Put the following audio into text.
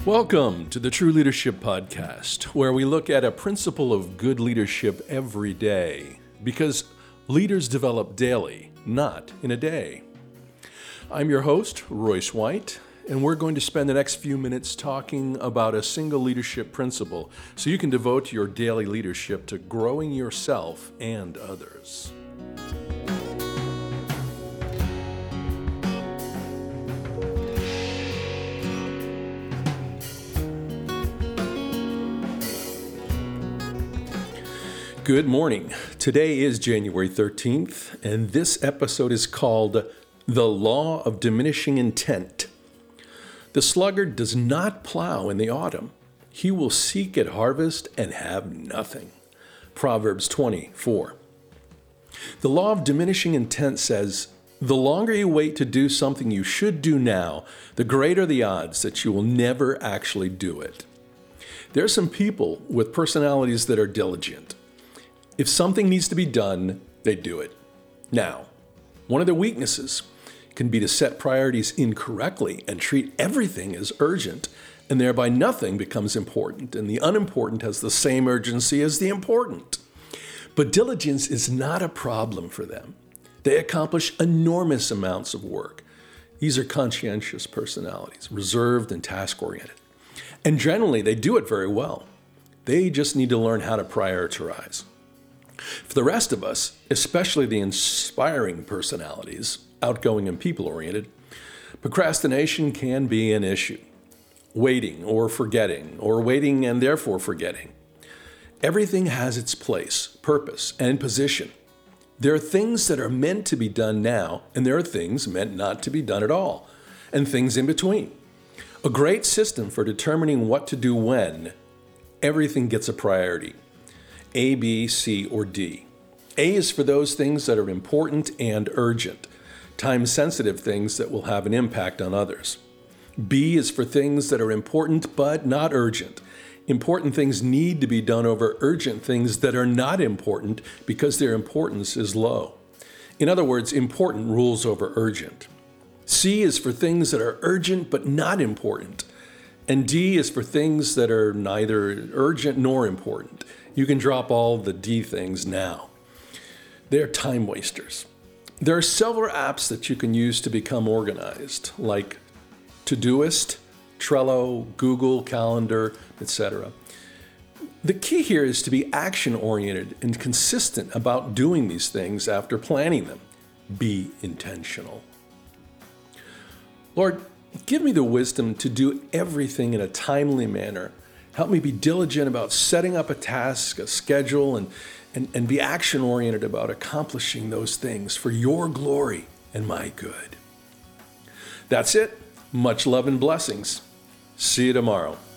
Welcome to the True Leadership Podcast, where we look at a principle of good leadership every day, because leaders develop daily, not in a day. I'm your host, Royce White, and we're going to spend the next few minutes talking about a single leadership principle so you can devote your daily leadership to growing yourself and others. Good morning. Today is January 13th, and this episode is called The Law of Diminishing Intent. The sluggard does not plow in the autumn. He will seek at harvest and have nothing. Proverbs 20:4. The law of diminishing intent says, the longer you wait to do something you should do now, the greater the odds that you will never actually do it. There are some people with personalities that are diligent. If something needs to be done, they do it. Now, one of their weaknesses can be to set priorities incorrectly and treat everything as urgent, and thereby nothing becomes important, and the unimportant has the same urgency as the important. But diligence is not a problem for them. They accomplish enormous amounts of work. These are conscientious personalities, reserved and task-oriented. And generally, they do it very well. They just need to learn how to prioritize. For the rest of us, especially the inspiring personalities, outgoing and people-oriented, procrastination can be an issue. Waiting and therefore forgetting. Everything has its place, purpose, and position. There are things that are meant to be done now, and there are things meant not to be done at all, and things in between. A great system for determining what to do when. Everything gets a priority. A, B, C, or D. A is for those things that are important and urgent, time-sensitive things that will have an impact on others. B is for things that are important but not urgent. Important things need to be done over urgent things that are not important because their importance is low. In other words, important rules over urgent. C is for things that are urgent but not important. And D is for things that are neither urgent nor important. You can drop all the D things now. They're time wasters. There are several apps that you can use to become organized, like Todoist, Trello, Google Calendar, etc. The key here is to be action-oriented and consistent about doing these things after planning them. Be intentional. Lord, give me the wisdom to do everything in a timely manner. Help me be diligent about setting up a task, a schedule, and be action-oriented about accomplishing those things for your glory and my good. That's it. Much love and blessings. See you tomorrow.